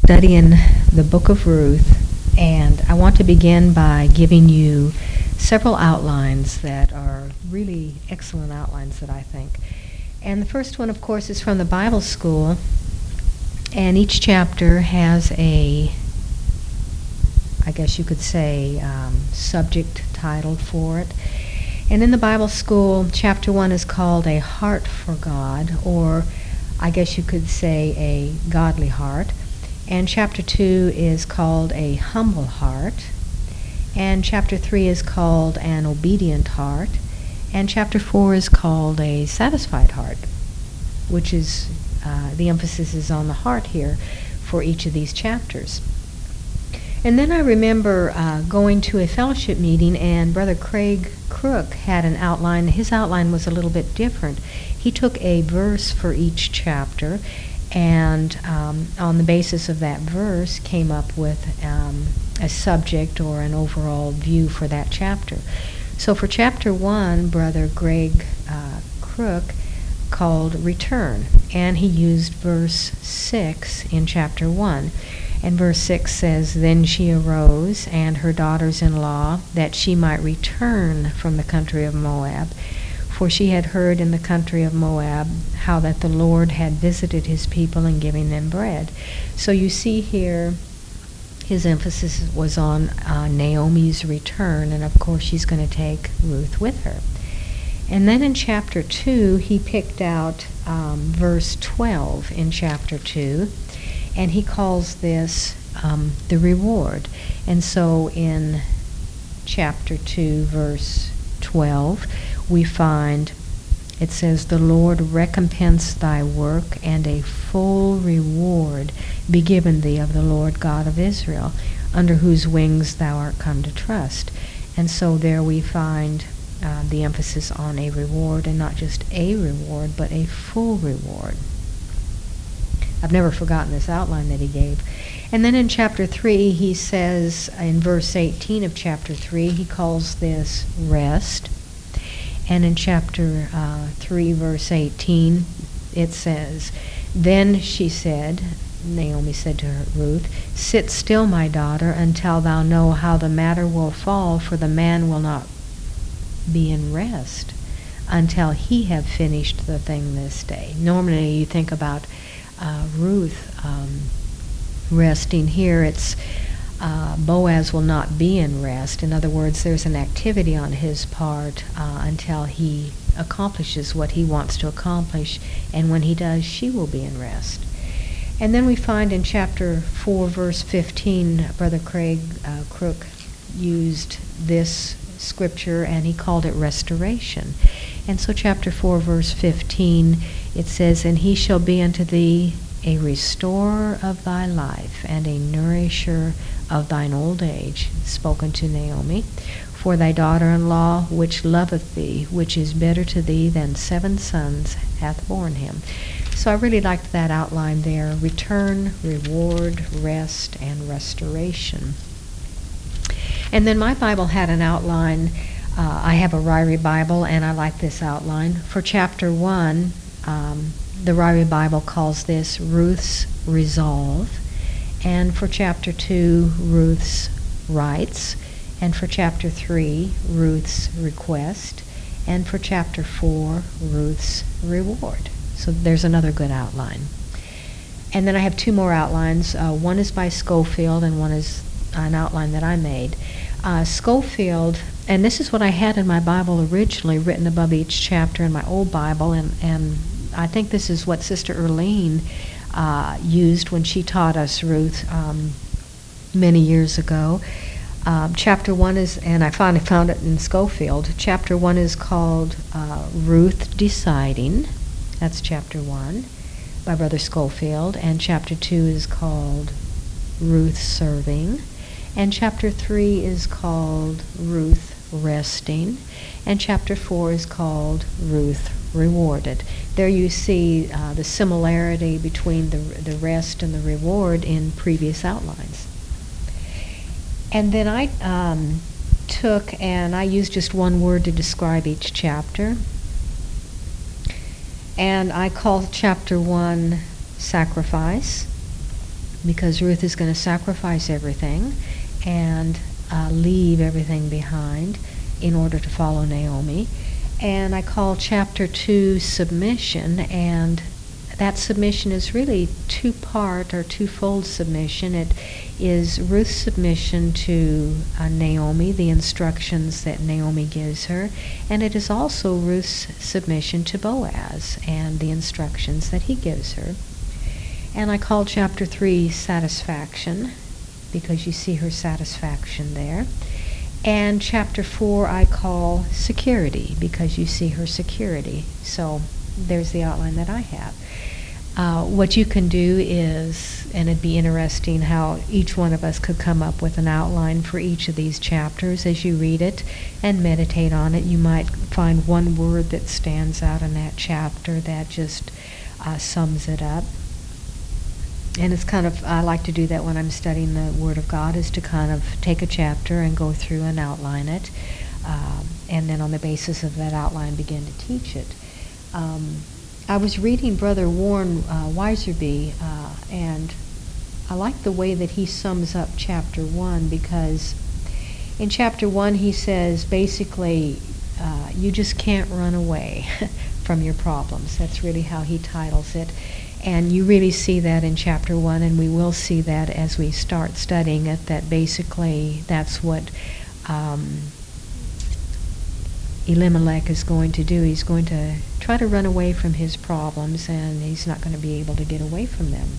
studying the book of Ruth, and I want to begin by giving you several outlines that are really excellent outlines that I think. And the first one, of course, is from the Bible School, and each chapter has a, I guess you could say, subject title for it. And in the Bible School, chapter 1 is called A Heart for God, or I guess you could say a godly heart. And chapter 2 is called A Humble Heart. And chapter 3 is called An Obedient Heart. And chapter 4 is called A Satisfied Heart, which is, the emphasis is on the heart here for each of these chapters. And then I remember going to a fellowship meeting, and Brother Craig Crook had an outline. His outline was a little bit different. He took a verse for each chapter, and on the basis of that verse came up with a subject or an overall view for that chapter. So for chapter 1, Brother Greg Crook called Return, and he used verse 6 in chapter 1. And verse 6 says, Then she arose, and her daughters-in-law, that she might return from the country of Moab. For she had heard in the country of Moab how that the Lord had visited his people in giving them bread. So you see here, his emphasis was on Naomi's return, and of course she's going to take Ruth with her. And then in chapter 2, he picked out verse 12 in chapter 2, and he calls this the reward. And so in chapter 2, verse 12, we find it says, The Lord recompense thy work, and a full reward be given thee of the Lord God of Israel, under whose wings thou art come to trust. And so there we find the emphasis on a reward, and not just a reward, but a full reward. I've never forgotten this outline that he gave. And then in chapter 3, he says, in verse 18 of chapter 3, he calls this rest. And in chapter 3, verse 18, it says, Then she said, Naomi said to her, Ruth, Sit still, my daughter, until thou know how the matter will fall, for the man will not be in rest until he have finished the thing this day. Normally you think about Ruth resting. Here it's Boaz will not be in rest. In other words, there's an activity on his part until he accomplishes what he wants to accomplish, and when he does, she will be in rest. And then we find in chapter 4, verse 15, Brother Craig Crook used this scripture, and he called it restoration. And so chapter 4, verse 15, it says, And he shall be unto thee a restorer of thy life, and a nourisher of thine old age, spoken to Naomi. For thy daughter-in-law, which loveth thee, which is better to thee than 7 sons, hath borne him. So I really liked that outline there: return, reward, rest, and restoration. And then my Bible had an outline. I have a Ryrie Bible, and I like this outline. For chapter 1, the Ryrie Bible calls this Ruth's Resolve. And for chapter 2, Ruth's Rights. And for chapter 3, Ruth's Request. And for chapter 4, Ruth's Reward. So there's another good outline. And then I have 2 more outlines. One is by Schofield, and one is an outline that I made. Schofield, and this is what I had in my Bible originally, written above each chapter in my old Bible, and I think this is what Sister Erlene used when she taught us Ruth many years ago. Chapter 1 is, and I finally found it in Schofield, chapter 1 is called Ruth Deciding. That's chapter 1 by Brother Schofield. And chapter 2 is called Ruth Serving. And chapter 3 is called Ruth Resting. And chapter 4 is called Ruth Rewarded. There you see the similarity between the rest and the reward in previous outlines. And then I took and I used just one word to describe each chapter. And I called chapter 1 Sacrifice. because Ruth is going to sacrifice everything and leave everything behind in order to follow Naomi. And I call chapter 2 submission, and that submission is really two-part or twofold submission. It is Ruth's submission to Naomi, the instructions that Naomi gives her, and it is also Ruth's submission to Boaz and the instructions that he gives her. And I call chapter 3 satisfaction, because you see her satisfaction there. And chapter 4 I call security, because you see her security. So there's the outline that I have. What you can do is, and it'd be interesting how each one of us could come up with an outline for each of these chapters as you read it and meditate on it. You might find one word that stands out in that chapter that just sums it up. And it's kind of, I like to do that when I'm studying the Word of God, is to kind of take a chapter and go through and outline it, and then on the basis of that outline begin to teach it. I was reading Brother Warren Weiserby, and I like the way that he sums up chapter 1, because in chapter 1 he says basically you just can't run away from your problems. That's really how he titles it. And you really see that in chapter 1, and we will see that as we start studying it, that basically that's what Elimelech is going to do. He's going to try to run away from his problems, and he's not going to be able to get away from them.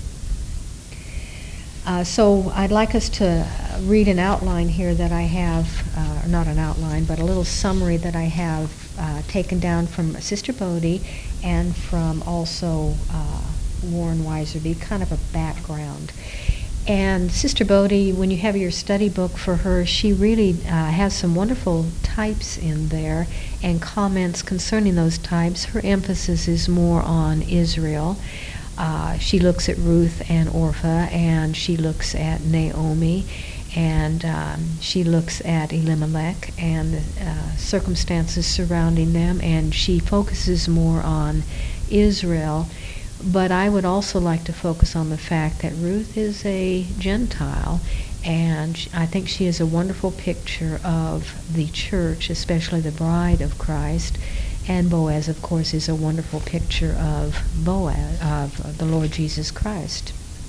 So I'd like us to read an outline here that I have, not an outline, but a little summary that I have taken down from Sister Bodie and from also Warren Weiserby, kind of a background. And Sister Bodie, when you have your study book for her, she really has some wonderful types in there and comments concerning those types. Her emphasis is more on Israel. She looks at Ruth and Orpah, and she looks at Naomi, and she looks at Elimelech and circumstances surrounding them, and she focuses more on Israel. But I would also like to focus on the fact that Ruth is a Gentile, and I think she is a wonderful picture of the church, especially the bride of Christ. And Boaz, of course, is a wonderful picture of Boaz, of the Lord Jesus Christ.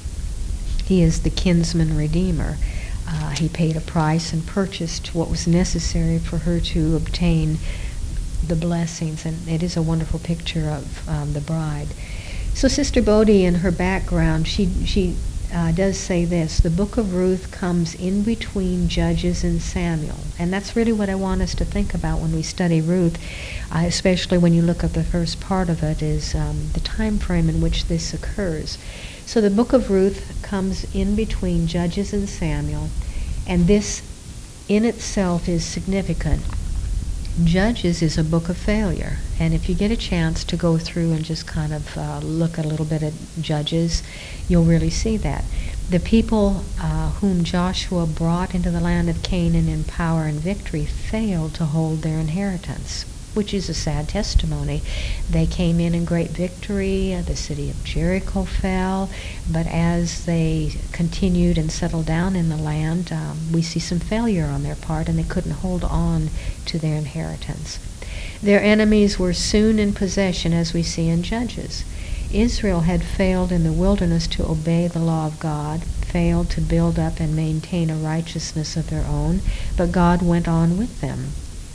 He is the kinsman redeemer. He paid a price and purchased what was necessary for her to obtain the blessings, and it is a wonderful picture of the bride. So Sister Bodie, in her background, she does say this: the book of Ruth comes in between Judges and Samuel. And that's really what I want us to think about when we study Ruth, especially when you look at the first part of it, is the time frame in which this occurs. So the book of Ruth comes in between Judges and Samuel, and this in itself is significant. Judges is a book of failure, and if you get a chance to go through and just kind of look a little bit at Judges, you'll really see that. The people whom Joshua brought into the land of Canaan in power and victory failed to hold their inheritance, which is a sad testimony. They came in great victory. The city of Jericho fell, but as they continued and settled down in the land, we see some failure on their part, and they couldn't hold on to their inheritance. Their enemies were soon in possession, as we see in Judges. Israel had failed in the wilderness to obey the law of God, failed to build up and maintain a righteousness of their own, but God went on with them.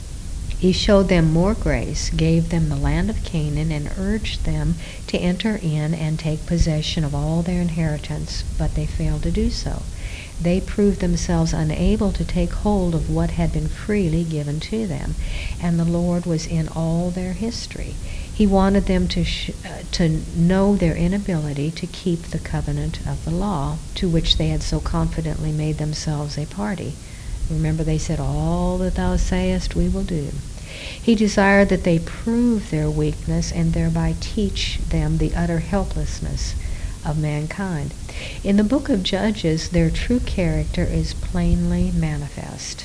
He showed them more grace, gave them the land of Canaan, and urged them to enter in and take possession of all their inheritance, but they failed to do so. They proved themselves unable to take hold of what had been freely given to them, and the Lord was in all their history. He wanted them to know their inability to keep the covenant of the law, to which they had so confidently made themselves a party. Remember, they said, "All that thou sayest we will do." He desired that they prove their weakness and thereby teach them the utter helplessness of mankind. In the book of Judges, their true character is plainly manifest.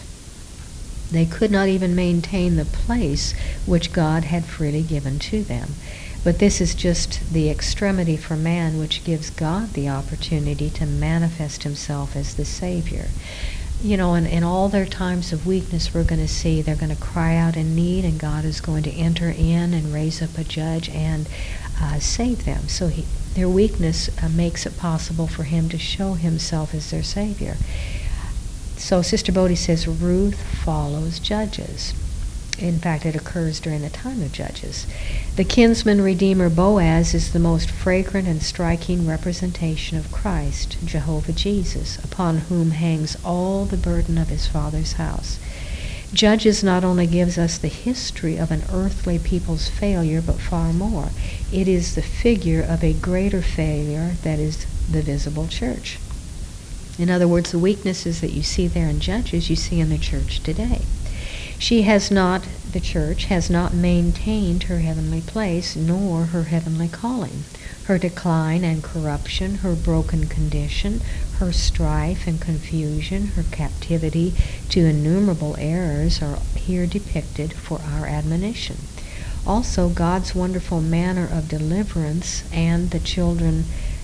They could not even maintain the place which God had freely given to them. But this is just the extremity for man, which gives God the opportunity to manifest himself as the Savior. You know, in all their times of weakness, we're going to see they're going to cry out in need, and God is going to enter in and raise up a judge and save them. So their weakness makes it possible for him to show himself as their Savior. So Sister Bodhi says Ruth follows Judges. In fact, it occurs during the time of Judges. The kinsman redeemer Boaz is the most fragrant and striking representation of Christ, Jehovah Jesus, upon whom hangs all the burden of his Father's house. Judges not only gives us the history of an earthly people's failure, but far more. It is the figure of a greater failure, that is the visible church. In other words, the weaknesses that you see there in Judges, you see in the church today. The church has not maintained her heavenly place, nor her heavenly calling. Her decline and corruption, her broken condition, her strife and confusion, her captivity to innumerable errors are here depicted for our admonition. Also, God's wonderful manner of deliverance and the children,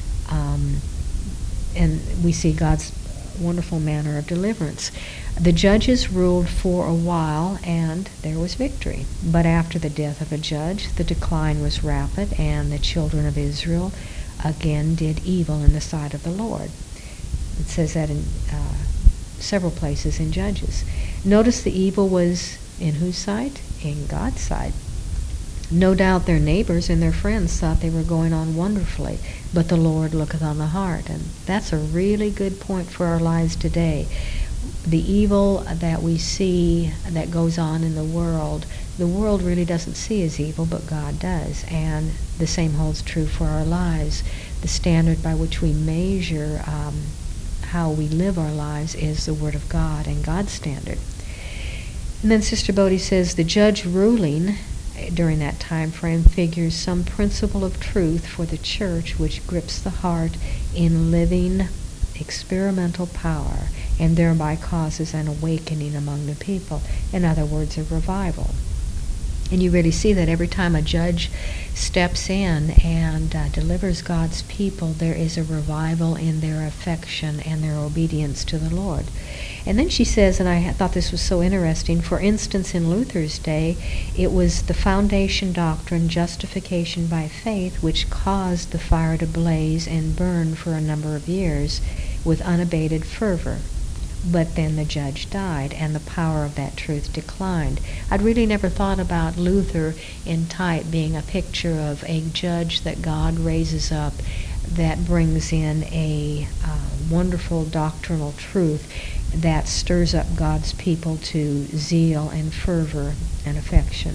and we see God's wonderful manner of deliverance. The judges ruled for a while, and there was victory. But after the death of a judge, the decline was rapid, and the children of Israel again did evil in the sight of the Lord. It says that in several places in Judges. Notice the evil was in whose sight? In God's sight. No doubt their neighbors and their friends thought they were going on wonderfully, but the Lord looketh on the heart. And that's a really good point for our lives today. The evil that we see that goes on in the world really doesn't see as evil, but God does. And the same holds true for our lives. The standard by which we measure how we live our lives is the Word of God and God's standard. And then Sister Bodhi says the judge ruling during that time frame figures some principle of truth for the church which grips the heart in living experimental power and thereby causes an awakening among the people. In other words, a revival. And you really see that every time a judge steps in and delivers God's people, there is a revival in their affection and their obedience to the Lord. And then she says, and I thought this was so interesting, for instance, in Luther's day, it was the foundation doctrine, justification by faith, which caused the fire to blaze and burn for a number of years with unabated fervor. But then the judge died, and the power of that truth declined. I'd really never thought about Luther in type being a picture of a judge that God raises up that brings in a wonderful doctrinal truth that stirs up God's people to zeal and fervor and affection.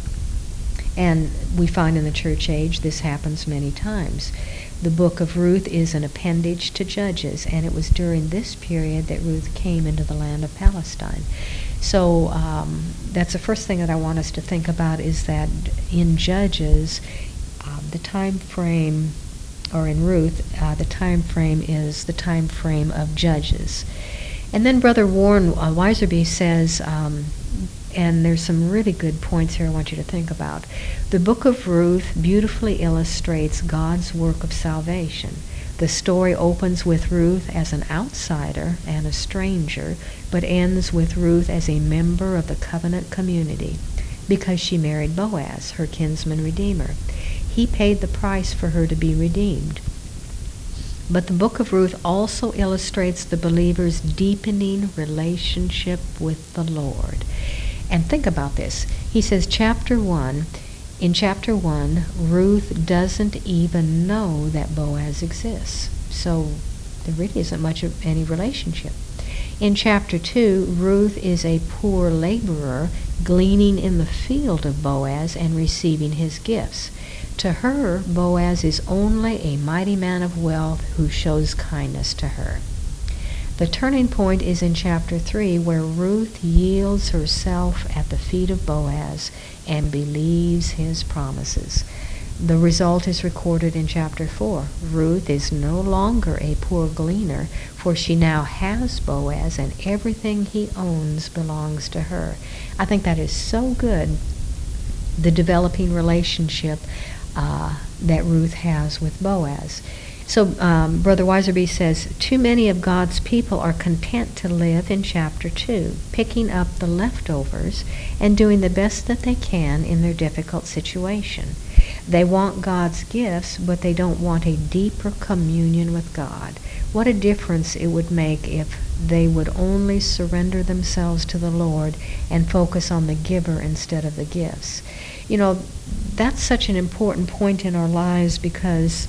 And we find in the church age this happens many times. The book of Ruth is an appendage to Judges, and it was during this period that Ruth came into the land of Palestine. So that's the first thing that I want us to think about, is that in Judges, the time frame, or in Ruth, the time frame is the time frame of Judges. And then Brother Warren Weiserby says, and there's some really good points here I want you to think about. The book of Ruth beautifully illustrates God's work of salvation. The story opens with Ruth as an outsider and a stranger, but ends with Ruth as a member of the covenant community because she married Boaz, her kinsman redeemer. He paid the price for her to be redeemed. But the book of Ruth also illustrates the believer's deepening relationship with the Lord. And think about this. He says, in chapter 1, Ruth doesn't even know that Boaz exists. So there really isn't much of any relationship. In chapter 2, Ruth is a poor laborer gleaning in the field of Boaz and receiving his gifts. To her, Boaz is only a mighty man of wealth who shows kindness to her. The turning point is in chapter 3, where Ruth yields herself at the feet of Boaz and believes his promises. The result is recorded in chapter 4. Ruth is no longer a poor gleaner, for she now has Boaz, and everything he owns belongs to her. I think that is so good, the developing relationship that Ruth has with Boaz. So Brother Weiserby says, too many of God's people are content to live in chapter 2, picking up the leftovers and doing the best that they can in their difficult situation. They want God's gifts, but they don't want a deeper communion with God. What a difference it would make if they would only surrender themselves to the Lord and focus on the giver instead of the gifts. You know, that's such an important point in our lives, because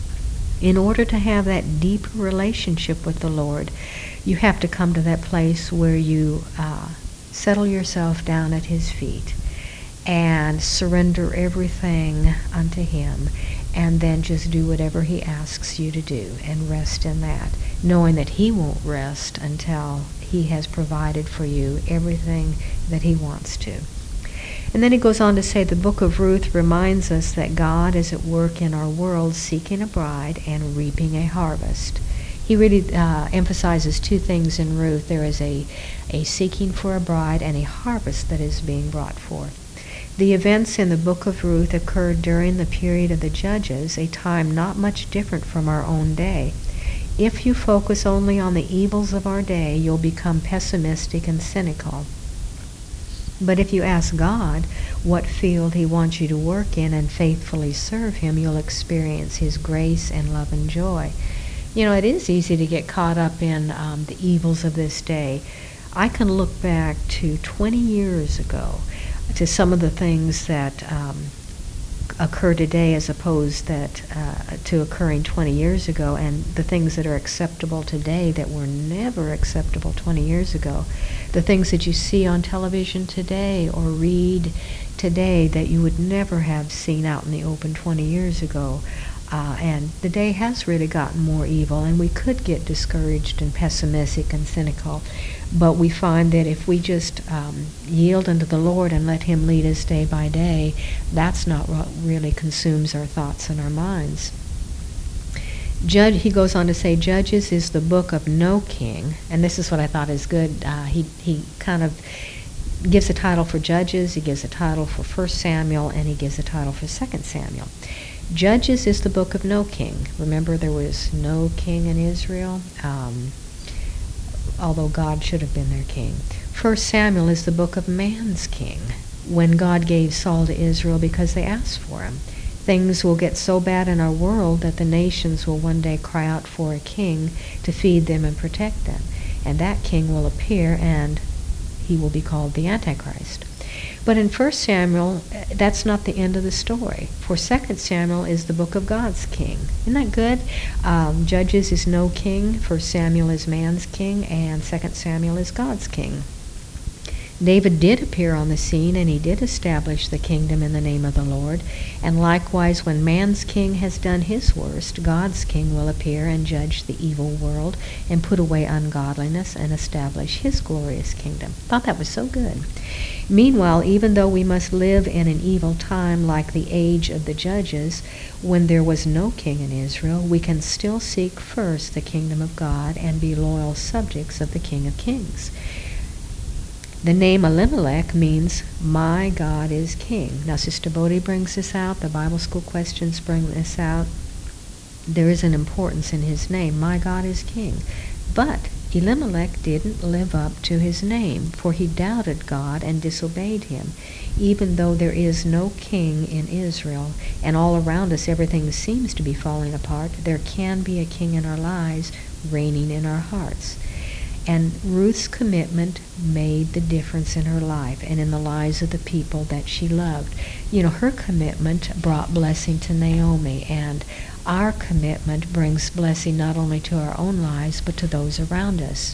in order to have that deeper relationship with the Lord, you have to come to that place where you settle yourself down at His feet and surrender everything unto Him, and then just do whatever He asks you to do and rest in that, knowing that He won't rest until He has provided for you everything that He wants to. And then he goes on to say the book of Ruth reminds us that God is at work in our world, seeking a bride and reaping a harvest. He really emphasizes two things in Ruth. There is a seeking for a bride and a harvest that is being brought forth. The events in the book of Ruth occurred during the period of the Judges, a time not much different from our own day. If you focus only on the evils of our day, you'll become pessimistic and cynical. But if you ask God what field He wants you to work in and faithfully serve Him, you'll experience His grace and love and joy. You know, it is easy to get caught up in the evils of this day. I can look back to 20 years ago to some of the things that occur today as opposed to occurring 20 years ago, and the things that are acceptable today that were never acceptable 20 years ago. The things that you see on television today or read today that you would never have seen out in the open 20 years ago. And the day has really gotten more evil, and we could get discouraged and pessimistic and cynical. But we find that if we just yield unto the Lord and let Him lead us day by day, that's not what really consumes our thoughts and our minds. He goes on to say, Judges is the book of no king, and this is what I thought is good. He kind of gives a title for Judges, he gives a title for 1 Samuel, and he gives a title for 2 Samuel. Judges is the book of no king. Remember, there was no king in Israel, although God should have been their king. 1 Samuel is the book of man's king, when God gave Saul to Israel because they asked for him. Things will get so bad in our world that the nations will one day cry out for a king to feed them and protect them. And that king will appear, and he will be called the Antichrist. But in 1 Samuel, that's not the end of the story. For 2 Samuel is the book of God's king. Isn't that good? Judges is no king, 1 Samuel is man's king, and 2 Samuel is God's king. David did appear on the scene, and he did establish the kingdom in the name of the Lord. And likewise, when man's king has done his worst, God's king will appear and judge the evil world and put away ungodliness and establish His glorious kingdom. Thought that was so good. Meanwhile, even though we must live in an evil time like the age of the Judges, when there was no king in Israel, we can still seek first the kingdom of God and be loyal subjects of the King of Kings. The name Elimelech means, my God is king. Now, Sister Bodie brings this out. The Bible School questions bring this out. There is an importance in his name. My God is king. But Elimelech didn't live up to his name, for he doubted God and disobeyed Him. Even though there is no king in Israel, and all around us everything seems to be falling apart, there can be a king in our lives, reigning in our hearts. And Ruth's commitment made the difference in her life and in the lives of the people that she loved. You know, her commitment brought blessing to Naomi, and our commitment brings blessing not only to our own lives, but to those around us.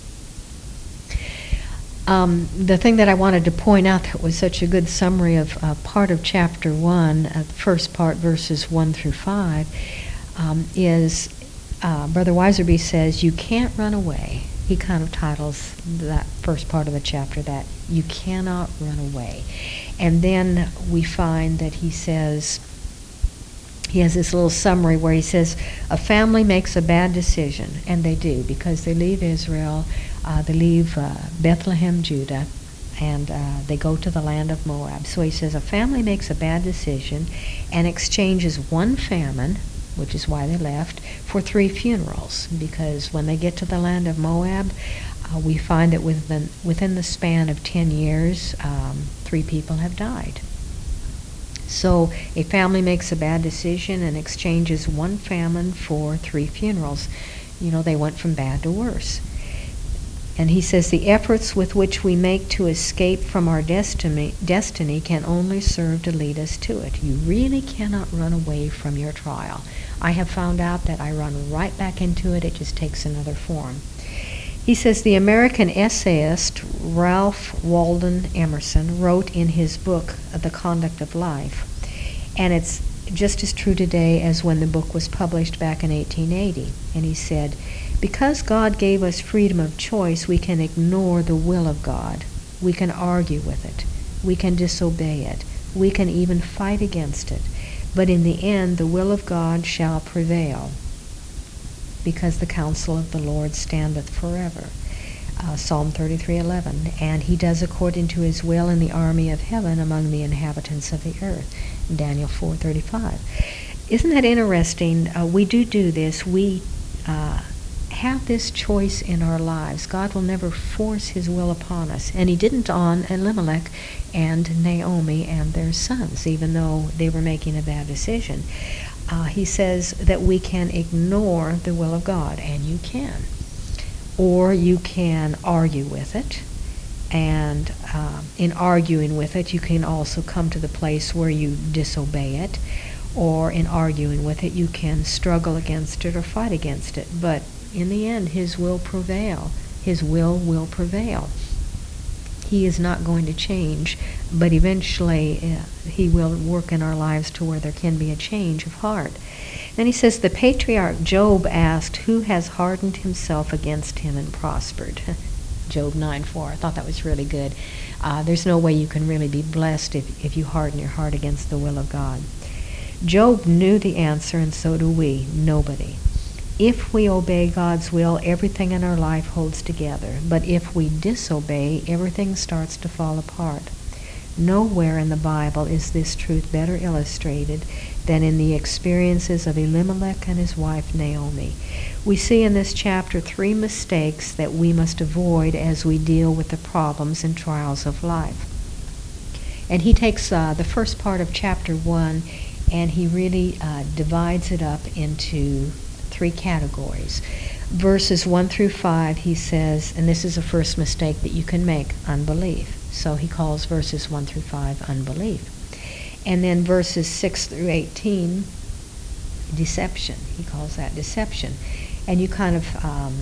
The thing that I wanted to point out that was such a good summary of part of chapter 1, the first part, verses 1 through 5, is Brother Weiserby says, you can't run away. He kind of titles that first part of the chapter that, you cannot run away. And then we find that he says, he has this little summary where he says, a family makes a bad decision, and they do, because they leave Israel, they leave Bethlehem, Judah, and they go to the land of Moab. So he says a family makes a bad decision and exchanges one famine, which is why they left, for 3 funerals. Because when they get to the land of Moab, we find that within the span of 10 years, 3 people have died. So a family makes a bad decision and exchanges one famine for 3 funerals. They went from bad to worse. And he says the efforts with which we make to escape from our destiny can only serve to lead us to it. You really cannot run away from your trial. I have found out that I run right back into it. It just takes another form. He says the American essayist Ralph Waldo Emerson wrote in his book, The Conduct of Life, and it's just as true today as when the book was published back in 1880. And he said, because God gave us freedom of choice, we can ignore the will of God. We can argue with it. We can disobey it. We can even fight against it. But in the end, the will of God shall prevail, because the counsel of the Lord standeth forever. Psalm 33:11. And he does according to his will in the army of heaven among the inhabitants of the earth. Daniel 4:35. Isn't that interesting? We do this. We have this choice in our lives. God will never force his will upon us. And he didn't on Elimelech and Naomi and their sons, even though they were making a bad decision. He says that we can ignore the will of God, and you can. Or you can argue with it, and in arguing with it, you can also come to the place where you disobey it, or in arguing with it, you can struggle against it or fight against it. But in the end, his will prevail. His will prevail. He is not going to change, but eventually he will work in our lives to where there can be a change of heart. Then he says, the patriarch Job asked, who has hardened himself against him and prospered? Job 9:4. I thought that was really good. There's no way you can really be blessed if you harden your heart against the will of God. Job knew the answer, and so do we. Nobody. If we obey God's will, everything in our life holds together. But if we disobey, everything starts to fall apart. Nowhere in the Bible is this truth better illustrated than in the experiences of Elimelech and his wife Naomi. We see in this chapter 3 mistakes that we must avoid as we deal with the problems and trials of life. And he takes the first part of chapter 1 and he really divides it up into 3 categories. Verses 1 through 5, he says, and this is the first mistake that you can make, unbelief. So he calls verses 1 through 5 unbelief. And then verses 6 through 18, deception. He calls that deception. And you kind of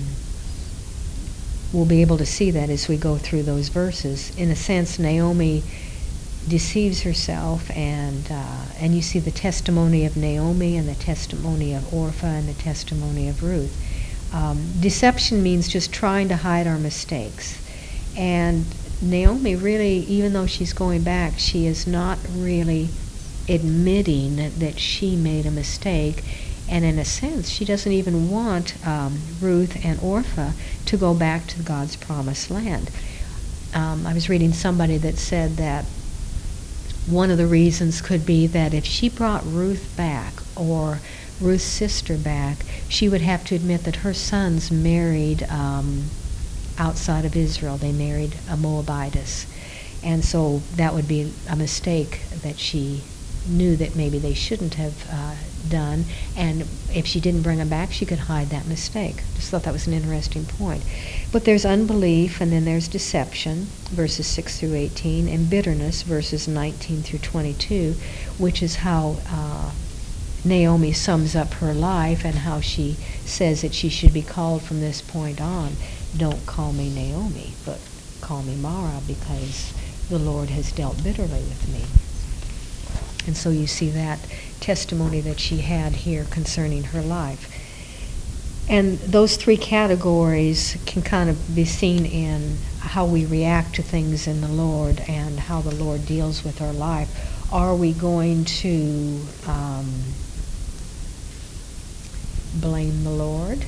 will be able to see that as we go through those verses. In a sense, Naomi deceives herself, and you see the testimony of Naomi and the testimony of Orpah and the testimony of Ruth. Deception means just trying to hide our mistakes. And Naomi really, even though she's going back, she is not really admitting that she made a mistake. And in a sense, she doesn't even want Ruth and Orpah to go back to God's promised land. I was reading somebody that said that one of the reasons could be that if she brought Ruth back, or Ruth's sister back, she would have to admit that her sons married outside of Israel. They married a Moabitess. And so that would be a mistake that she knew that maybe they shouldn't have done. And if she didn't bring them back, she could hide that mistake. Just thought that was an interesting point. But there's unbelief, and then there's deception, verses 6 through 18, and bitterness, verses 19 through 22, which is how Naomi sums up her life and how she says that she should be called from this point on, don't call me Naomi, but call me Mara, because the Lord has dealt bitterly with me. And so you see that testimony that she had here concerning her life. And those 3 categories can kind of be seen in how we react to things in the Lord and how the Lord deals with our life. Are we going to blame the Lord,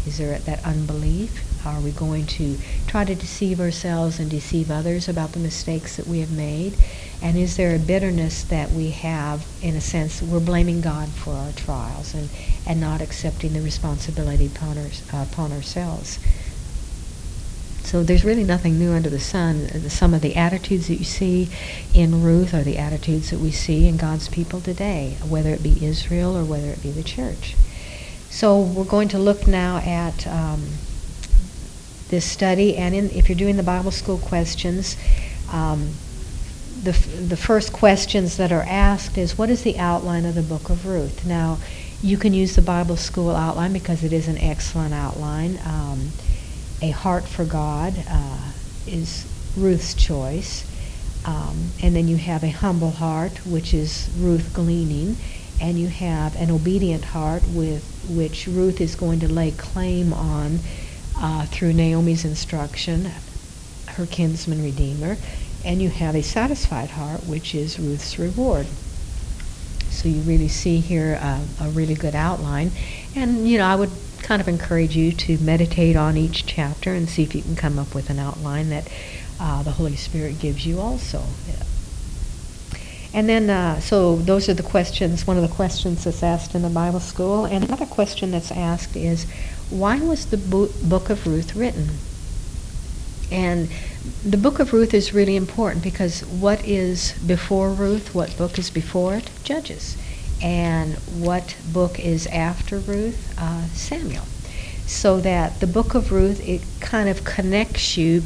Is there that unbelief? Are we going to try to deceive ourselves and deceive others about the mistakes that we have made? And is there a bitterness that we have, in a sense, we're blaming God for our trials and not accepting the responsibility upon ourselves? So there's really nothing new under the sun. Some of the attitudes that you see in Ruth are the attitudes that we see in God's people today, whether it be Israel or whether it be the church. So we're going to look now at this study, and if you're doing the Bible school questions, the first questions that are asked is, what is the outline of the book of Ruth? Now, you can use the Bible school outline because it is an excellent outline. A heart for God is Ruth's choice. And then you have a humble heart, which is Ruth gleaning. And you have an obedient heart, with which Ruth is going to lay claim on through Naomi's instruction, her kinsman redeemer. And you have a satisfied heart, which is Ruth's reward. So you really see here a really good outline. And, I would kind of encourage you to meditate on each chapter and see if you can come up with an outline that the Holy Spirit gives you also. And then, so those are the questions, one of the questions that's asked in the Bible school. And another question that's asked is, why was the book of Ruth written? And the book of Ruth is really important because what is before Ruth, what book is before it? Judges. And what book is after Ruth? Samuel. So that the book of Ruth, it kind of connects you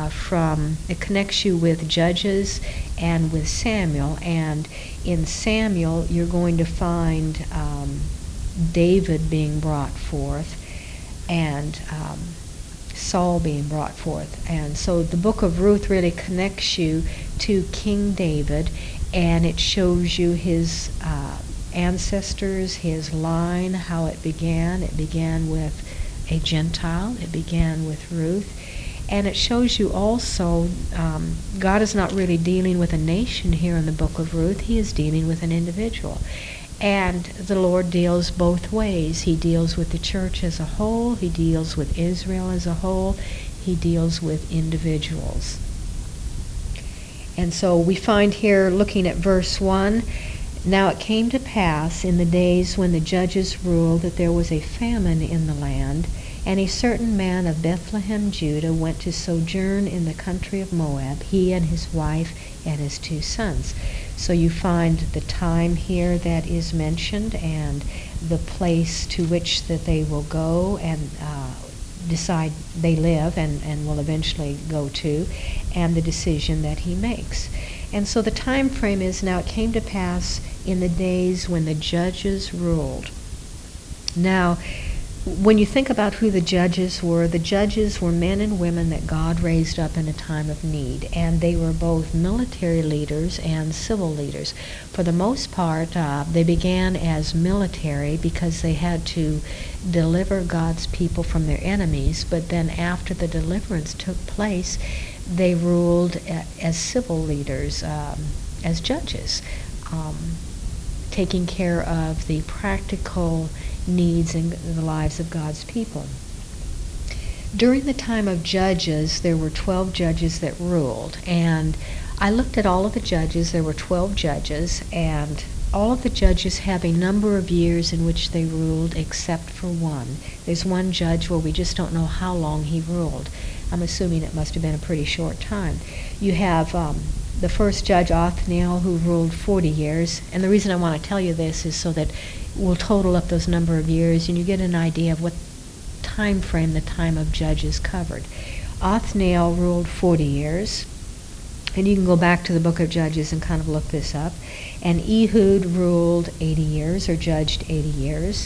with Judges and with Samuel. And in Samuel, you're going to find David being brought forth and Saul being brought forth. And so the book of Ruth really connects you to King David, and it shows you his ancestors, his line, how it began. It began with a Gentile. It began with Ruth. And it shows you also, God is not really dealing with a nation here in the book of Ruth. He is dealing with an individual. And the Lord deals both ways. He deals with the church as a whole. He deals with Israel as a whole. He deals with individuals. And so we find here, looking at verse 1, now it came to pass in the days when the judges ruled that there was a famine in the land, and a certain man of Bethlehem, Judah, went to sojourn in the country of Moab, he and his wife and his 2 sons. So you find the time here that is mentioned and the place to which that they will go and decide they live and will eventually go to, and the decision that he makes. And so the time frame is, now it came to pass in the days when the judges ruled. Now, when you think about who the judges were men and women that God raised up in a time of need, and they were both military leaders and civil leaders. For the most part, they began as military because they had to deliver God's people from their enemies, but then after the deliverance took place, they ruled as civil leaders, as judges, taking care of the practical needs in the lives of God's people. During the time of Judges, there were 12 judges that ruled, and I looked at all of the judges. There were 12 judges, and all of the judges have a number of years in which they ruled except for one. There's one judge where we just don't know how long he ruled. I'm assuming it must have been a pretty short time. You have the first judge, Othniel, who ruled 40 years, and the reason I want to tell you this is so that we'll total up those number of years and you get an idea of what time frame the time of Judges covered. Othniel ruled 40 years, and you can go back to the book of Judges and kind of look this up. And Ehud ruled 80 years, or judged 80 years.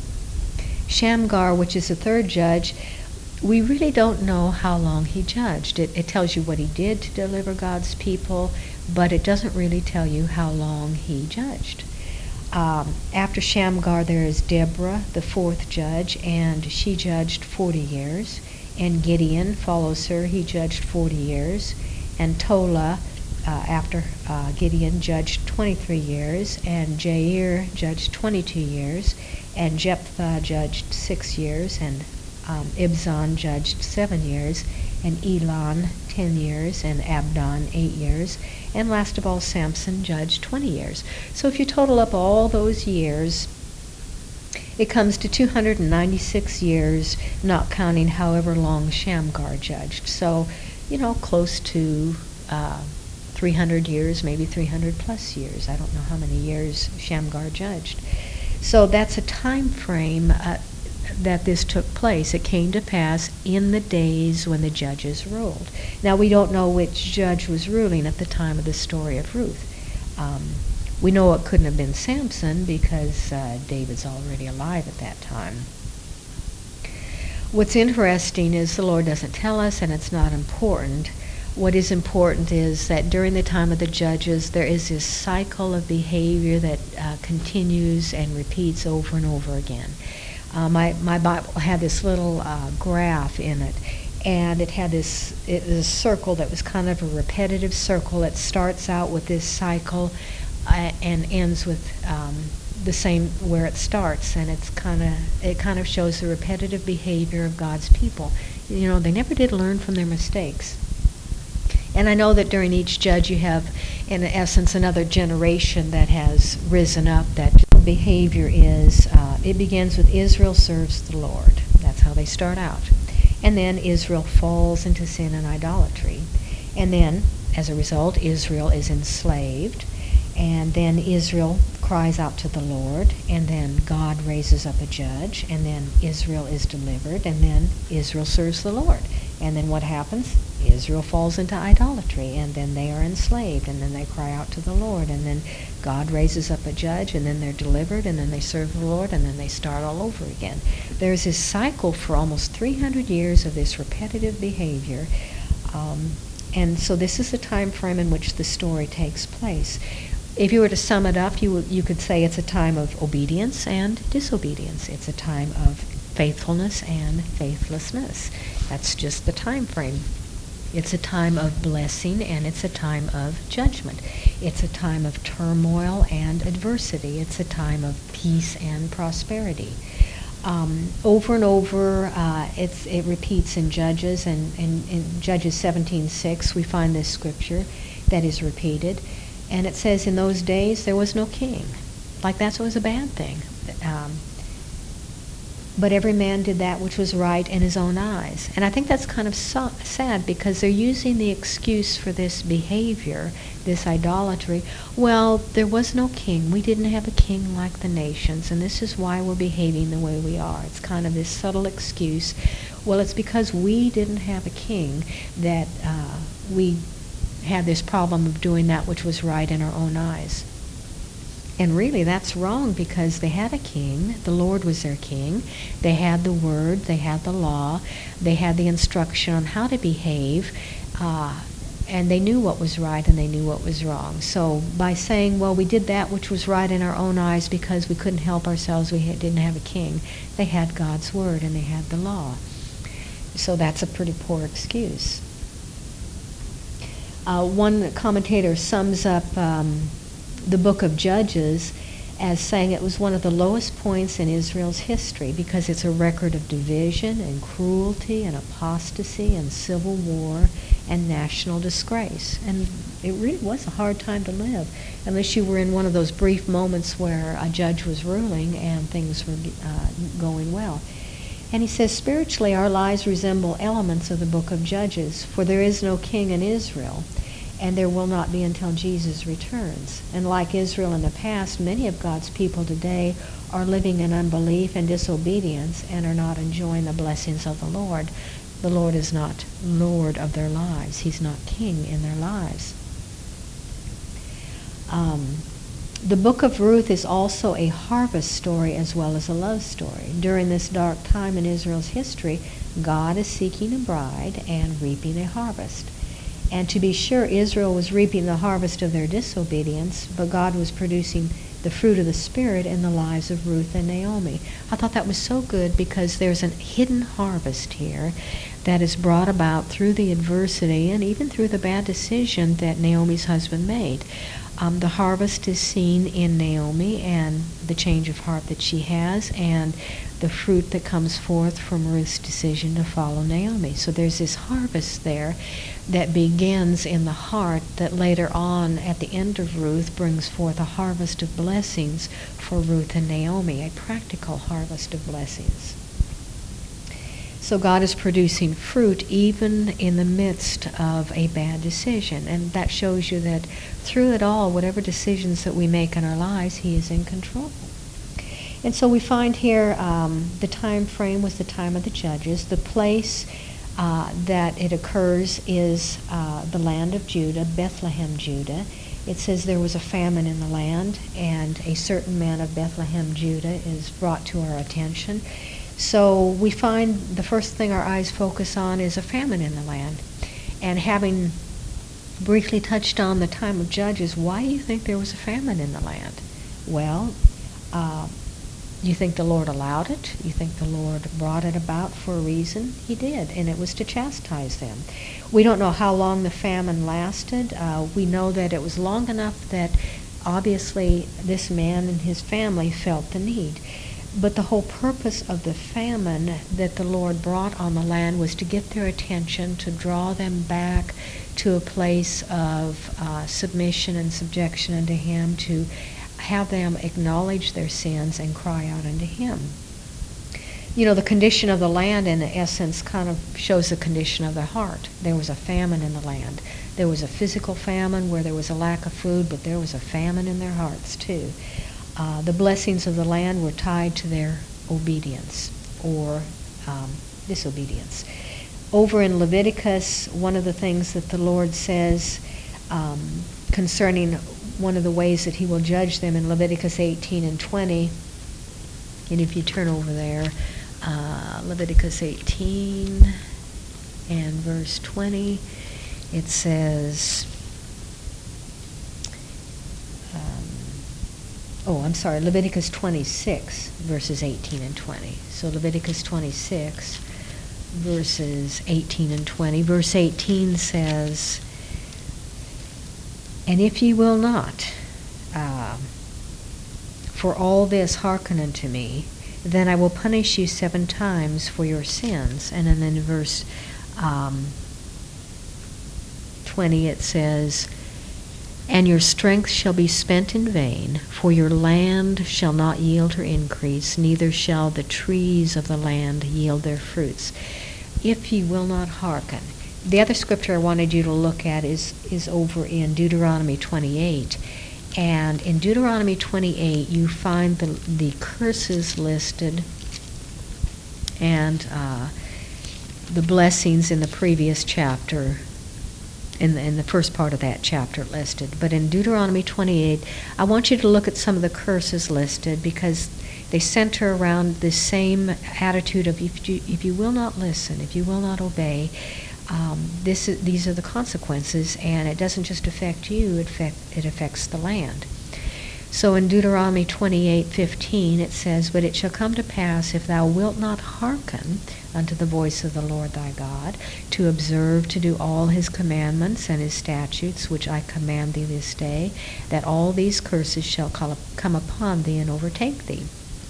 Shamgar, which is the third judge, we really don't know how long he judged. It tells you what he did to deliver God's people, but it doesn't really tell you how long he judged. After Shamgar, there is Deborah, the fourth judge, and she judged 40 years. And Gideon follows her. He judged 40 years. And Tola, after Gideon, judged 23 years. And Jair judged 22 years. And Jephthah judged 6 years. And Ibzan judged 7 years, and Elon 10 years, and Abdon 8 years, and last of all Samson judged 20 years. So if you total up all those years, it comes to 296 years, not counting however long Shamgar judged. So, close to 300 years, maybe 300 plus years. I don't know how many years Shamgar judged. So that's a time frame that this took place. It came to pass in the days when the judges ruled. Now, we don't know which judge was ruling at the time of the story of Ruth. We know it couldn't have been Samson because David's already alive at that time. What's interesting is the Lord doesn't tell us, and it's not important. What is important is that during the time of the judges, there is this cycle of behavior that continues and repeats over and over again. My Bible had this little graph in it, and it had this circle that was kind of a repetitive circle. It starts out with this cycle and ends with the same where it starts, and it kind of shows the repetitive behavior of God's people. They never did learn from their mistakes. And I know that during each judge you have, in essence, another generation that has risen up. That behavior is, it begins with Israel serves the Lord. That's how they start out. And then Israel falls into sin and idolatry. And then, as a result, Israel is enslaved. And then Israel cries out to the Lord, and then God raises up a judge, and then Israel is delivered, and then Israel serves the Lord. And then what happens? Israel falls into idolatry, and then they are enslaved, and then they cry out to the Lord, and then God raises up a judge, and then they're delivered, and then they serve the Lord, and then they start all over again. There's this cycle for almost 300 years of this repetitive behavior, and so this is the time frame in which the story takes place. If you were to sum it up, you could say it's a time of obedience and disobedience. It's a time of faithfulness and faithlessness. That's just the time frame. It's a time of blessing, and it's a time of judgment. It's a time of turmoil and adversity. It's a time of peace and prosperity. Over and over, it repeats in Judges, and in Judges 17:6 we find this scripture that is repeated. And it says, in those days there was no king. Like that's always a bad thing. But every man did that which was right in his own eyes. And I think that's kind of sad, because they're using the excuse for this behavior, this idolatry. Well, there was no king. We didn't have a king like the nations, and this is why we're behaving the way we are. It's kind of this subtle excuse. Well, it's because we didn't have a king that we had this problem of doing that which was right in our own eyes. And really, that's wrong, because they had a king. The Lord was their king. They had the word. They had the law. They had the instruction on how to behave. And they knew what was right and they knew what was wrong. So by saying, well, we did that which was right in our own eyes because we couldn't help ourselves, we didn't have a king, they had God's word and they had the law. So that's a pretty poor excuse. One commentator sums up the book of Judges as saying it was one of the lowest points in Israel's history because it's a record of division and cruelty and apostasy and civil war and national disgrace. And it really was a hard time to live, unless you were in one of those brief moments where a judge was ruling and things were going well. And he says, spiritually, our lives resemble elements of the book of Judges, for there is no king in Israel, and there will not be until Jesus returns. And like Israel in the past, many of God's people today are living in unbelief and disobedience and are not enjoying the blessings of the Lord. The Lord is not Lord of their lives. He's not king in their lives. The book of Ruth is also a harvest story as well as a love story. During this dark time in Israel's history, God is seeking a bride and reaping a harvest. And to be sure, Israel was reaping the harvest of their disobedience, but God was producing the fruit of the Spirit in the lives of Ruth and Naomi. I thought that was so good because there's a hidden harvest here that is brought about through the adversity and even through the bad decision that Naomi's husband made. The harvest is seen in Naomi and the change of heart that she has, and the fruit that comes forth from Ruth's decision to follow Naomi. So there's this harvest there that begins in the heart that later on at the end of Ruth brings forth a harvest of blessings for Ruth and Naomi, a practical harvest of blessings. So God is producing fruit even in the midst of a bad decision. And that shows you that through it all, whatever decisions that we make in our lives, He is in control. And so we find here the time frame was the time of the judges. The place that it occurs is the land of Judah, Bethlehem, Judah. It says there was a famine in the land, and a certain man of Bethlehem, Judah, is brought to our attention. So we find the first thing our eyes focus on is a famine in the land. And having briefly touched on the time of Judges, why do you think there was a famine in the land? Well, you think the Lord allowed it? You think the Lord brought it about for a reason? He did, and it was to chastise them. We don't know how long the famine lasted. We know that it was long enough that obviously this man and his family felt the need. But the whole purpose of the famine that the Lord brought on the land was to get their attention, to draw them back to a place of submission and subjection unto Him, to have them acknowledge their sins and cry out unto Him. You know, the condition of the land, in essence, kind of shows the condition of their heart. There was a famine in the land. There was a physical famine where there was a lack of food, but there was a famine in their hearts, too. The blessings of the land were tied to their obedience or disobedience. Over in Leviticus, one of the things that the Lord says concerning one of the ways that He will judge them in Leviticus 18 and 20, and if you turn over there, Leviticus 18 and verse 20, it says, Leviticus 26, verses 18 and 20. So Leviticus 26, verses 18 and 20. Verse 18 says, "And if ye will not, for all this hearken unto me, then I will punish you 7 times for your sins." And then in verse 20 it says, "And your strength shall be spent in vain, for your land shall not yield her increase, neither shall the trees of the land yield their fruits, if ye will not hearken." The other scripture I wanted you to look at is over in Deuteronomy 28. And in Deuteronomy 28, you find the curses listed and the blessings in the previous chapter, in the first part of that chapter listed. But in Deuteronomy 28, I want you to look at some of the curses listed because they center around this same attitude of if you will not listen, if you will not obey, these are the consequences, and it doesn't just affect you, it affects the land. So in Deuteronomy 28:15 it says, "But it shall come to pass, if thou wilt not hearken unto the voice of the Lord thy God, to observe to do all His commandments and His statutes, which I command thee this day, that all these curses shall come upon thee and overtake thee.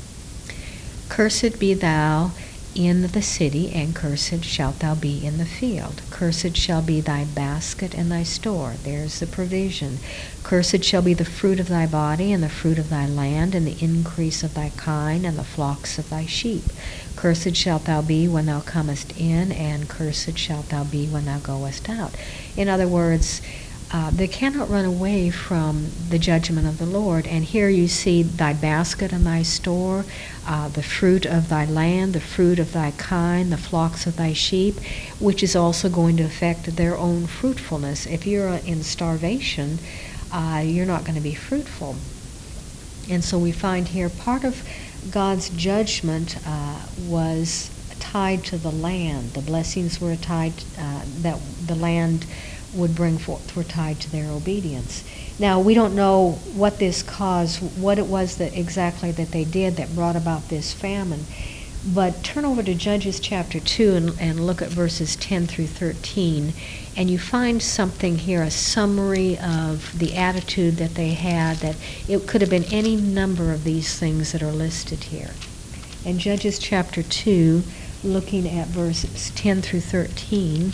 Cursed be thou in the city, and cursed shalt thou be in the field. Cursed shall be thy basket and thy store." There's the provision. "Cursed shall be the fruit of thy body, and the fruit of thy land, and the increase of thy kine, and the flocks of thy sheep. Cursed shalt thou be when thou comest in, and cursed shalt thou be when thou goest out." In other words, they cannot run away from the judgment of the Lord. And here you see thy basket and thy store, the fruit of thy land, the fruit of thy kine, the flocks of thy sheep, which is also going to affect their own fruitfulness. If you're in starvation, you're not going to be fruitful. And so we find here part of God's judgment was tied to the land. The blessings were tied that the land would bring forth were tied to their obedience. Now, we don't know what this caused, what it was that exactly that they did that brought about this famine, But turn over to Judges chapter 2 and look at verses 10 through 13, and you find something here, a summary of the attitude that they had, that it could have been any number of these things that are listed here. In Judges chapter 2, looking at verses 10 through 13,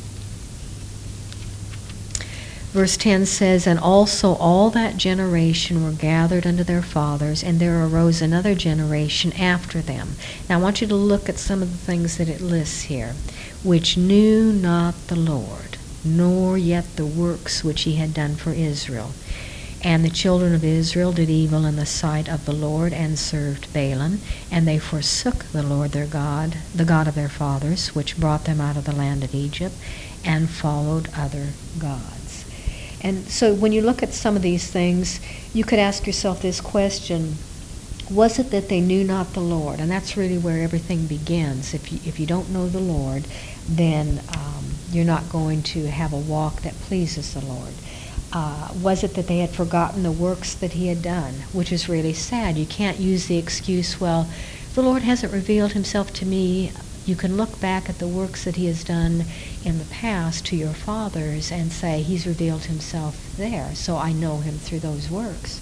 verse 10 says, "And also all that generation were gathered unto their fathers, and there arose another generation after them." Now I want you to look at some of the things that it lists here. "Which knew not the Lord, nor yet the works which he had done for Israel. And the children of Israel did evil in the sight of the Lord, and served Baalim, and they forsook the Lord their God, the God of their fathers, which brought them out of the land of Egypt, and followed other gods." And so when you look at some of these things, you could ask yourself this question: was it that they knew not the Lord? And that's really where everything begins. If you don't know the Lord, then you're not going to have a walk that pleases the Lord. Was it that they had forgotten the works that he had done? Which is really sad. You can't use the excuse, well, the Lord hasn't revealed himself to me. You can look back at the works that he has done in the past to your fathers and say, he's revealed himself there, so I know him through those works.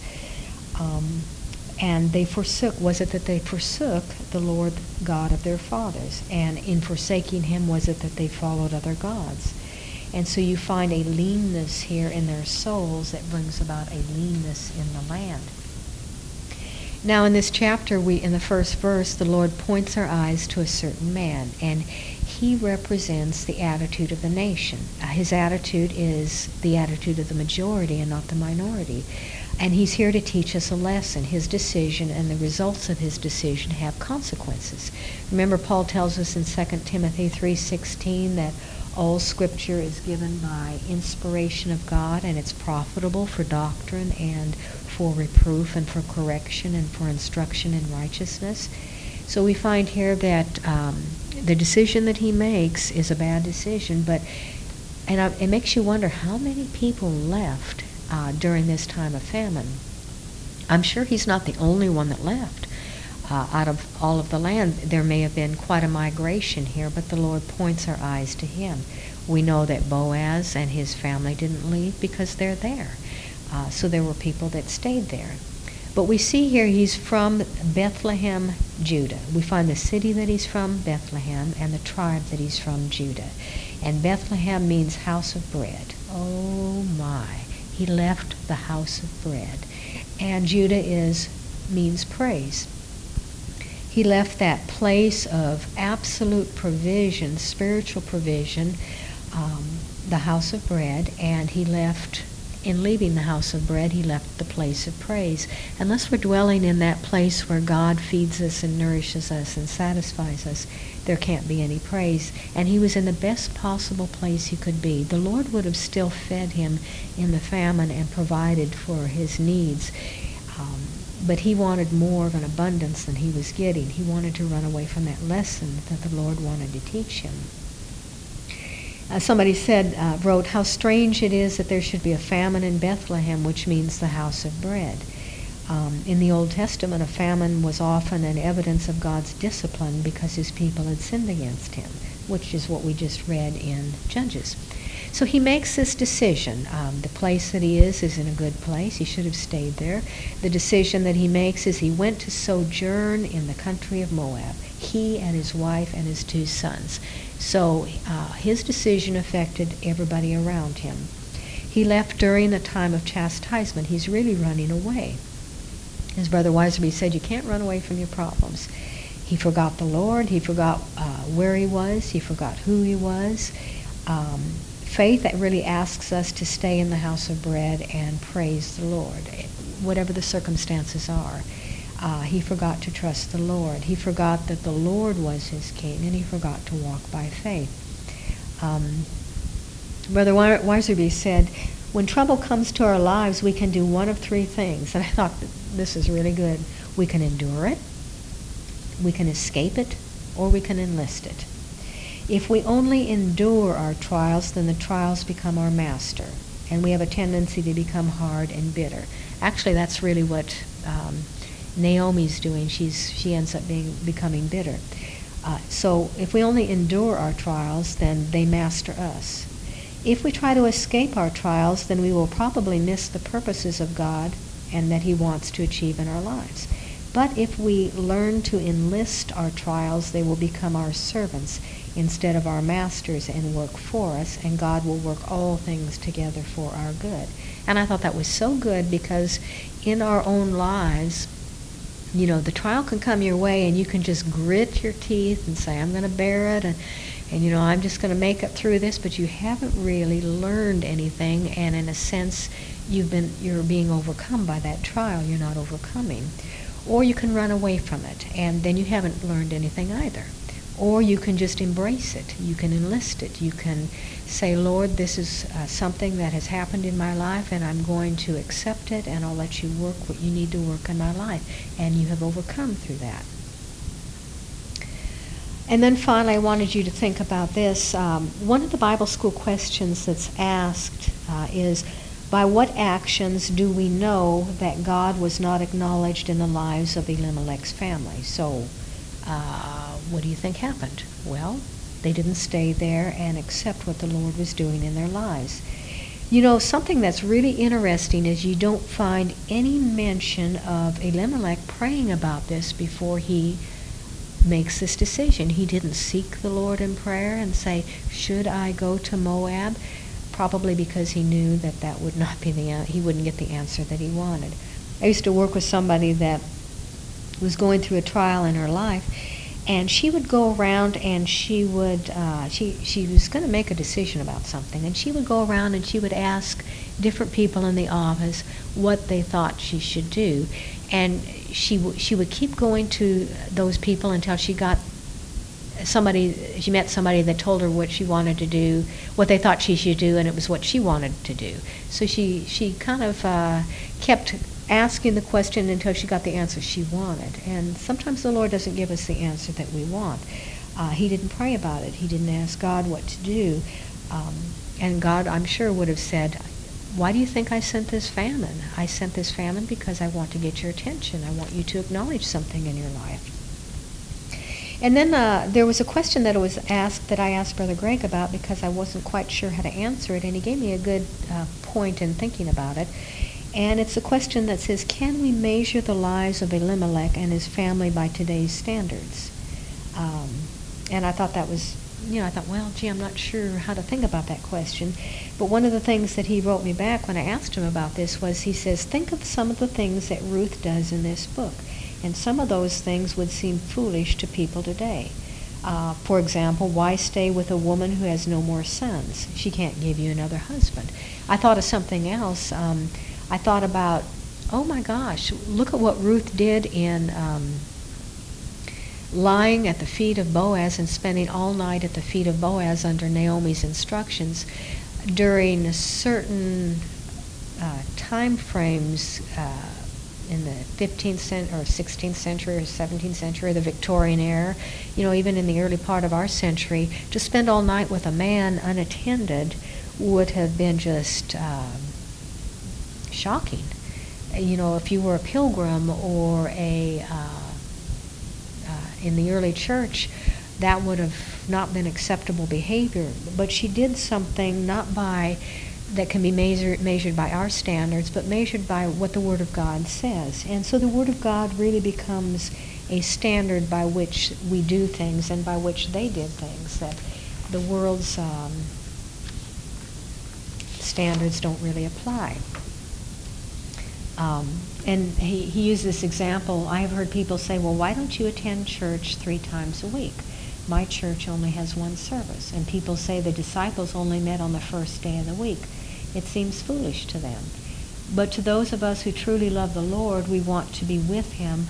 And they forsook, was it that they forsook the Lord God of their fathers? And in forsaking him, was it that they followed other gods? And so you find a leanness here in their souls that brings about a leanness in the land. Now in this chapter, in the first verse, the Lord points our eyes to a certain man, and he represents the attitude of the nation. His attitude is the attitude of the majority and not the minority. And he's here to teach us a lesson. His decision and the results of his decision have consequences. Remember, Paul tells us in 2 Timothy 3:16 that all Scripture is given by inspiration of God, and it's profitable for doctrine and for reproof and for correction and for instruction in righteousness. So we find here that the decision that he makes is a bad decision, and it makes you wonder how many people left during this time of famine. I'm sure he's not the only one that left. Out of all of the land, there may have been quite a migration here, but the Lord points our eyes to him. We know that Boaz and his family didn't leave because they're there. So there were people that stayed there. But we see here he's from Bethlehem, Judah. We find the city that he's from, Bethlehem, and the tribe that he's from, Judah. And Bethlehem means house of bread. Oh my. He left the house of bread. And Judah means praise. He left that place of absolute provision, spiritual provision, the house of bread, and he left, in leaving the house of bread, he left the place of praise. Unless we're dwelling in that place where God feeds us and nourishes us and satisfies us, there can't be any praise. And he was in the best possible place he could be. The Lord would have still fed him in the famine and provided for his needs. But he wanted more of an abundance than he was getting. He wanted to run away from that lesson that the Lord wanted to teach him. Somebody wrote, how strange it is that there should be a famine in Bethlehem, which means the house of bread. In the Old Testament, a famine was often an evidence of God's discipline because his people had sinned against him, which is what we just read in Judges. So he makes this decision. The place that he is in a good place. He should have stayed there. The decision that he makes is he went to sojourn in the country of Moab, he and his wife and his 2 sons. So his decision affected everybody around him. He left during the time of chastisement. He's really running away. As Brother Weiserby said, you can't run away from your problems. He forgot the Lord. He forgot where he was. He forgot who he was. Faith that really asks us to stay in the house of bread and praise the Lord, whatever the circumstances are. He forgot to trust the Lord. He forgot that the Lord was his king, and he forgot to walk by faith. Brother Weiserby said, when trouble comes to our lives, we can do one of 3 things. And I thought, this is really good. We can endure it, we can escape it, or we can enlist it. If we only endure our trials, then the trials become our master, and we have a tendency to become hard and bitter. Actually, that's really what Naomi's doing. She ends up becoming bitter. So if we only endure our trials, then they master us. If we try to escape our trials, then we will probably miss the purposes of God and that He wants to achieve in our lives. But if we learn to enlist our trials, they will become our servants instead of our masters and work for us, and God will work all things together for our good. And I thought that was so good, because in our own lives, the trial can come your way and you can just grit your teeth and say, I'm going to bear it, and I'm just going to make it through this, but you haven't really learned anything, and in a sense, you're being overcome by that trial. You're not overcoming. Or you can run away from it, and then you haven't learned anything either. Or you can just embrace it. You can enlist it. You can say, Lord, this is something that has happened in my life, and I'm going to accept it, and I'll let you work what you need to work in my life. And you have overcome through that. And then finally, I wanted you to think about this. One of the Bible school questions that's asked is, by what actions do we know that God was not acknowledged in the lives of Elimelech's family? So, what do you think happened? Well, they didn't stay there and accept what the Lord was doing in their lives. Something that's really interesting is you don't find any mention of Elimelech praying about this before he makes this decision. He didn't seek the Lord in prayer and say, should I go to Moab? Probably because he knew that would not be he wouldn't get the answer that he wanted. I used to work with somebody that was going through a trial in her life, and she would go around and she would she was going to make a decision about something, and she would go around and she would ask different people in the office what they thought she should do, and she would keep going to those people until she met somebody that told her what she wanted to do, what they thought she should do, and it was what she wanted to do. So she kind of kept asking the question until she got the answer she wanted. And sometimes the Lord doesn't give us the answer that we want. He didn't pray about it. He didn't ask God what to do. And God, I'm sure, would have said, why do you think I sent this famine? I sent this famine because I want to get your attention. I want you to acknowledge something in your life. And then there was a question that I asked Brother Greg about, because I wasn't quite sure how to answer it, and he gave me a good point in thinking about it. And it's a question that says, can we measure the lives of Elimelech and his family by today's standards? And I thought that was, well, gee, I'm not sure how to think about that question. But one of the things that he wrote me back when I asked him about this was, he says, think of some of the things that Ruth does in this book. And some of those things would seem foolish to people today. For example, why stay with a woman who has no more sons? She can't give you another husband. I thought of something else. I thought about, oh my gosh, look at what Ruth did in lying at the feet of Boaz and spending all night at the feet of Boaz under Naomi's instructions during certain time frames in the 15th century or 16th century or 17th century, the Victorian era, even in the early part of our century, to spend all night with a man unattended would have been just shocking. If you were a pilgrim or in the early church, that would have not been acceptable behavior. But she did something that can be measured by our standards, but measured by what the Word of God says. And so the Word of God really becomes a standard by which we do things and by which they did things, that the world's standards don't really apply. And he used this example. I have heard people say, well, why don't you attend church 3 times a week? My church only has 1 service. And people say the disciples only met on the first day of the week. It seems foolish to them. But to those of us who truly love the Lord, we want to be with Him.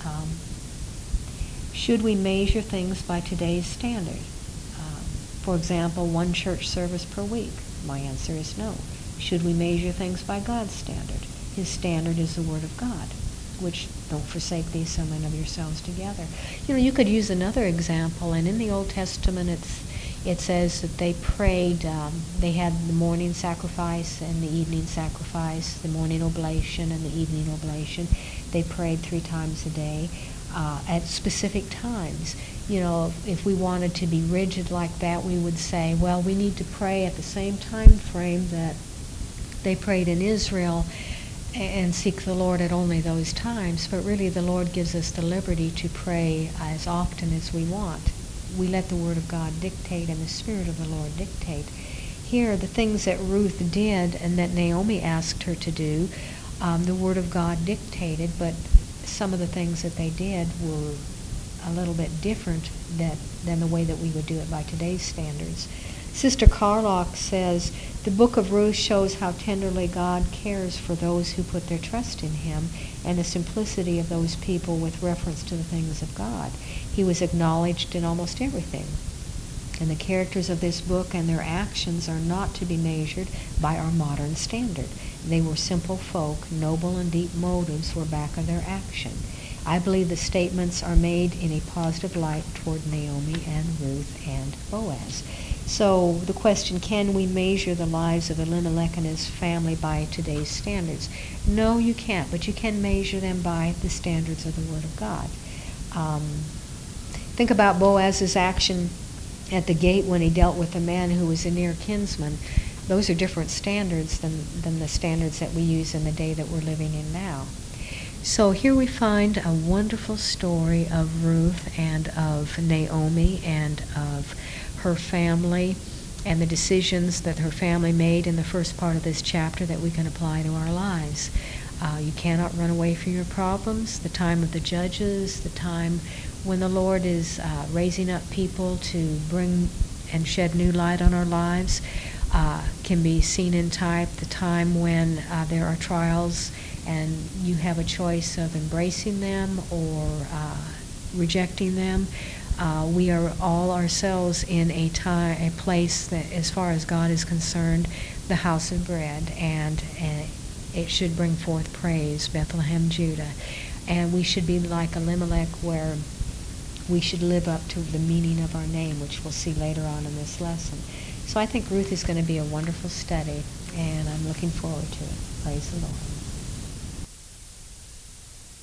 Should we measure things by today's standard? For example, 1 church service per week? My answer is no. Should we measure things by God's standard? His standard is the Word of God, which, don't forsake the assembling of yourselves together. You could use another example, and in the Old Testament It says that they prayed, they had the morning sacrifice and the evening sacrifice, the morning oblation and the evening oblation. They prayed 3 times a day at specific times. You know, if we wanted to be rigid like that, we would say, well, we need to pray at the same time frame that they prayed in Israel and seek the Lord at only those times. But really, the Lord gives us the liberty to pray as often as we want. We let the Word of God dictate and the Spirit of the Lord dictate. Here, the things that Ruth did and that Naomi asked her to do, the Word of God dictated, but some of the things that they did were a little bit different than the way that we would do it by today's standards. Sister Carlock says, the book of Ruth shows how tenderly God cares for those who put their trust in him and the simplicity of those people with reference to the things of God. He was acknowledged in almost everything. And the characters of this book and their actions are not to be measured by our modern standard. They were simple folk, noble and deep motives were back of their action. I believe the statements are made in a positive light toward Naomi and Ruth and Boaz. So the question, can we measure the lives of Elimelech and his family by today's standards? No, you can't, but you can measure them by the standards of the Word of God. Think about Boaz's action at the gate when he dealt with a man who was a near kinsman. Those are different standards than the standards that we use in the day that we're living in now. So here we find a wonderful story of Ruth and of Naomi and of her family and the decisions that her family made in the first part of this chapter that we can apply to our lives. You cannot run away from your problems. The time of the judges, the time when the Lord is raising up people to bring and shed new light on our lives, can be seen in type. The time when there are trials and you have a choice of embracing them or rejecting them. We are all ourselves in a place that, as far as God is concerned, the house of bread, and it should bring forth praise, Bethlehem, Judah. And we should be like Elimelech, where we should live up to the meaning of our name, which we'll see later on in this lesson. So I think Ruth is going to be a wonderful study, and I'm looking forward to it. Praise the Lord.